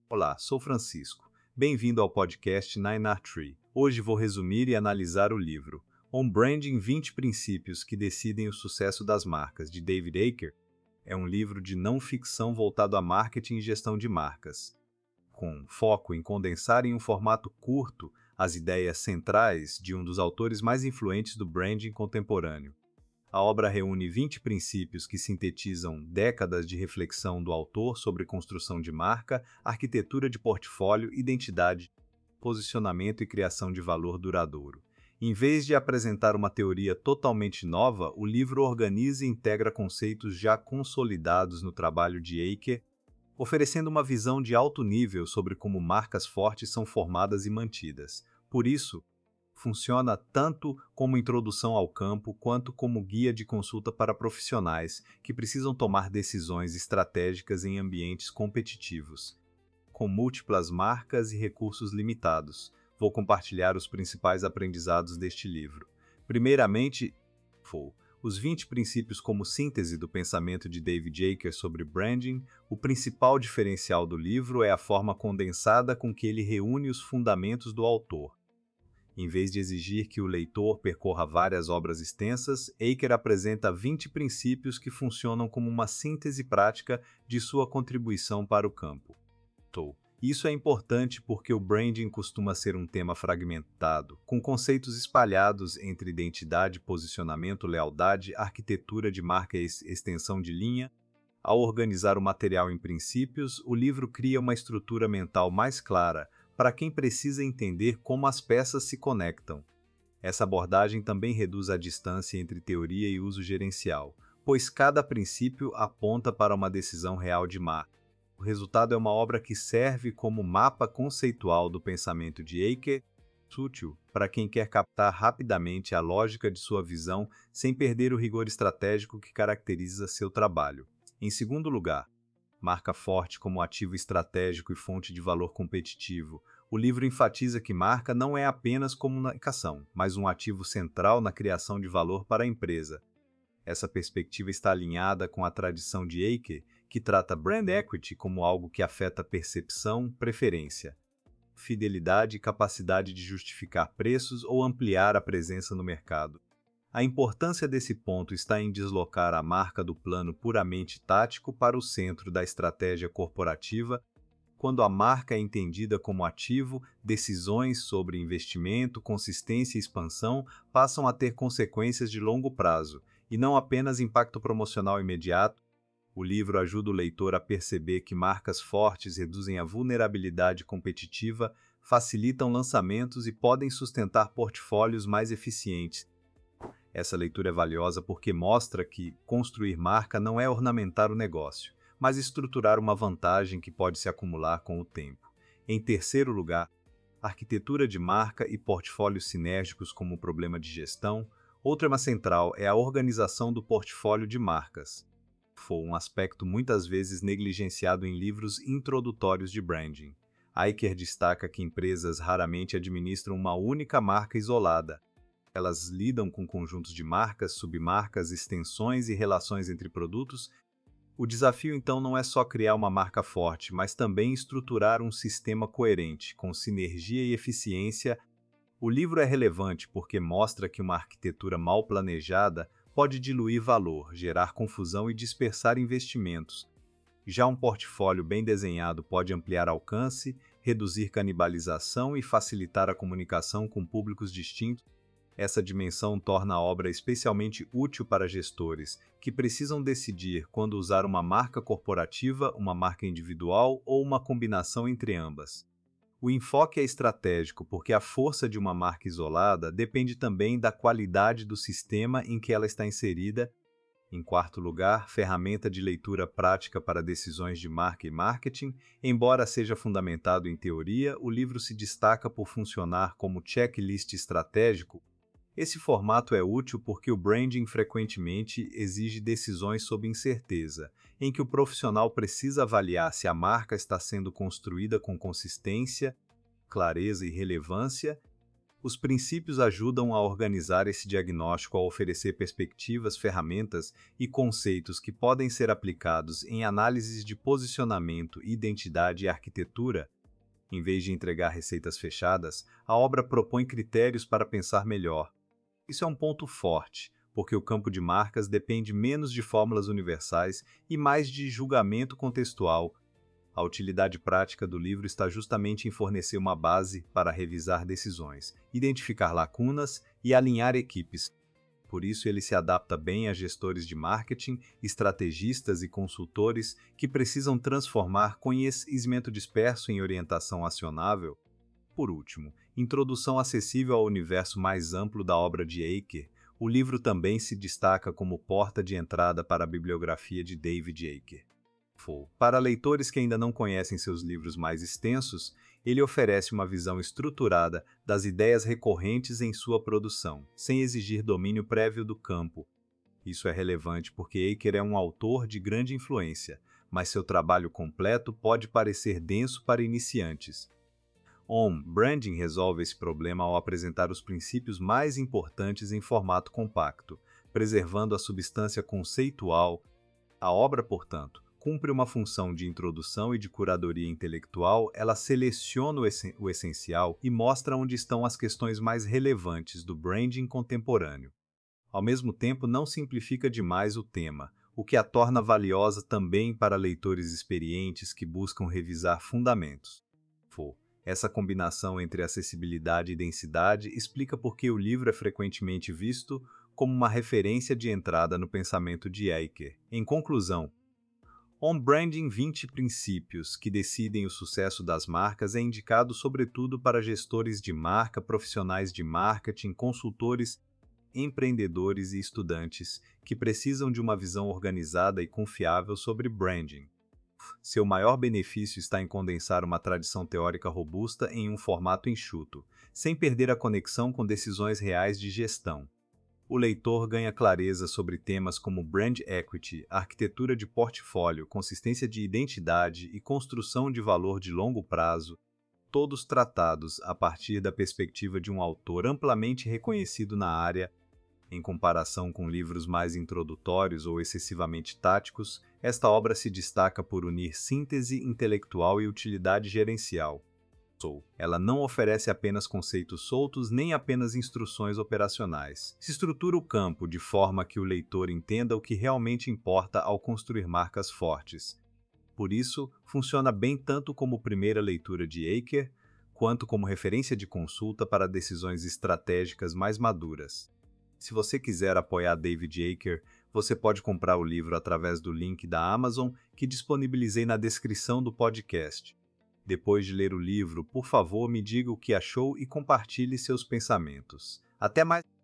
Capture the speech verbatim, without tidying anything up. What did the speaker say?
Olá, sou Francisco. Bem-vindo ao podcast Nine R Tree. Hoje vou resumir e analisar o livro On Branding vinte Princípios que Decidem o Sucesso das Marcas, de David Aaker. É um livro de não ficção voltado a marketing e gestão de marcas, com foco em condensar em um formato curto as ideias centrais de um dos autores mais influentes do branding contemporâneo. A obra reúne vinte princípios que sintetizam décadas de reflexão do autor sobre construção de marca, arquitetura de portfólio, identidade, posicionamento e criação de valor duradouro. Em vez de apresentar uma teoria totalmente nova, o livro organiza e integra conceitos já consolidados no trabalho de Aaker, oferecendo uma visão de alto nível sobre como marcas fortes são formadas e mantidas. Por isso, funciona tanto como introdução ao campo quanto como guia de consulta para profissionais que precisam tomar decisões estratégicas em ambientes competitivos, com múltiplas marcas e recursos limitados. Vou compartilhar os principais aprendizados deste livro. Primeiramente, os vinte princípios como síntese do pensamento de David Aaker sobre branding. O principal diferencial do livro é a forma condensada com que ele reúne os fundamentos do autor. Em vez de exigir que o leitor percorra várias obras extensas, Aaker apresenta vinte princípios que funcionam como uma síntese prática de sua contribuição para o campo. Isso é importante porque o branding costuma ser um tema fragmentado, com conceitos espalhados entre identidade, posicionamento, lealdade, arquitetura de marca e extensão de linha. Ao organizar o material em princípios, o livro cria uma estrutura mental mais clara para quem precisa entender como as peças se conectam. Essa abordagem também reduz a distância entre teoria e uso gerencial, pois cada princípio aponta para uma decisão real de marca. O resultado é uma obra que serve como mapa conceitual do pensamento de Aaker, útil para quem quer captar rapidamente a lógica de sua visão sem perder o rigor estratégico que caracteriza seu trabalho. Em segundo lugar, marca forte como ativo estratégico e fonte de valor competitivo. O livro enfatiza que marca não é apenas comunicação, mas um ativo central na criação de valor para a empresa. Essa perspectiva está alinhada com a tradição de Aaker, que trata brand equity como algo que afeta percepção, preferência, fidelidade e capacidade de justificar preços ou ampliar a presença no mercado. A importância desse ponto está em deslocar a marca do plano puramente tático para o centro da estratégia corporativa. Quando a marca é entendida como ativo, decisões sobre investimento, consistência e expansão passam a ter consequências de longo prazo, e não apenas impacto promocional imediato. O livro ajuda o leitor a perceber que marcas fortes reduzem a vulnerabilidade competitiva, facilitam lançamentos e podem sustentar portfólios mais eficientes. Essa leitura é valiosa porque mostra que construir marca não é ornamentar o negócio, mas estruturar uma vantagem que pode se acumular com o tempo. Em terceiro lugar, arquitetura de marca e portfólios sinérgicos como problema de gestão. Outro tema central é a organização do portfólio de marcas. Foi um aspecto muitas vezes negligenciado em livros introdutórios de branding. Aaker destaca que empresas raramente administram uma única marca isolada. Elas lidam com conjuntos de marcas, submarcas, extensões e relações entre produtos. O desafio, então, não é só criar uma marca forte, mas também estruturar um sistema coerente, com sinergia e eficiência. O livro é relevante porque mostra que uma arquitetura mal planejada pode diluir valor, gerar confusão e dispersar investimentos. Já um portfólio bem desenhado pode ampliar alcance, reduzir canibalização e facilitar a comunicação com públicos distintos. Essa dimensão torna a obra especialmente útil para gestores que precisam decidir quando usar uma marca corporativa, uma marca individual ou uma combinação entre ambas. O enfoque é estratégico porque a força de uma marca isolada depende também da qualidade do sistema em que ela está inserida. Em quarto lugar, ferramenta de leitura prática para decisões de marca e marketing. Embora seja fundamentado em teoria, o livro se destaca por funcionar como checklist estratégico. Esse formato é útil porque o branding frequentemente exige decisões sob incerteza, em que o profissional precisa avaliar se a marca está sendo construída com consistência, clareza e relevância. Os princípios ajudam a organizar esse diagnóstico ao oferecer perspectivas, ferramentas e conceitos que podem ser aplicados em análises de posicionamento, identidade e arquitetura. Em vez de entregar receitas fechadas, a obra propõe critérios para pensar melhor. Isso é um ponto forte, porque o campo de marcas depende menos de fórmulas universais e mais de julgamento contextual. A utilidade prática do livro está justamente em fornecer uma base para revisar decisões, identificar lacunas e alinhar equipes. Por isso, ele se adapta bem a gestores de marketing, estrategistas e consultores que precisam transformar conhecimento disperso em orientação acionável. Por último, introdução acessível ao universo mais amplo da obra de Eker. O livro também se destaca como porta de entrada para a bibliografia de David Eker. Para leitores que ainda não conhecem seus livros mais extensos, ele oferece uma visão estruturada das ideias recorrentes em sua produção, sem exigir domínio prévio do campo. Isso é relevante porque Eker é um autor de grande influência, mas seu trabalho completo pode parecer denso para iniciantes. On Branding resolve esse problema ao apresentar os princípios mais importantes em formato compacto, preservando a substância conceitual. A obra, portanto, cumpre uma função de introdução e de curadoria intelectual. Ela seleciona o, essen o essencial e mostra onde estão as questões mais relevantes do branding contemporâneo. Ao mesmo tempo, não simplifica demais o tema, o que a torna valiosa também para leitores experientes que buscam revisar fundamentos. Essa combinação entre acessibilidade e densidade explica por que o livro é frequentemente visto como uma referência de entrada no pensamento de Eker. Em conclusão, On Branding vinte Princípios que decidem o sucesso das marcas é indicado sobretudo para gestores de marca, profissionais de marketing, consultores, empreendedores e estudantes que precisam de uma visão organizada e confiável sobre branding. Seu maior benefício está em condensar uma tradição teórica robusta em um formato enxuto, sem perder a conexão com decisões reais de gestão. O leitor ganha clareza sobre temas como brand equity, arquitetura de portfólio, consistência de identidade e construção de valor de longo prazo, todos tratados a partir da perspectiva de um autor amplamente reconhecido na área. Em comparação com livros mais introdutórios ou excessivamente táticos, esta obra se destaca por unir síntese intelectual e utilidade gerencial. Ela não oferece apenas conceitos soltos nem apenas instruções operacionais. Se estrutura o campo de forma que o leitor entenda o que realmente importa ao construir marcas fortes. Por isso, funciona bem tanto como primeira leitura de Eker, quanto como referência de consulta para decisões estratégicas mais maduras. Se você quiser apoiar David Eker, você pode comprar o livro através do link da Amazon que disponibilizei na descrição do podcast. Depois de ler o livro, por favor, me diga o que achou e compartilhe seus pensamentos. Até mais!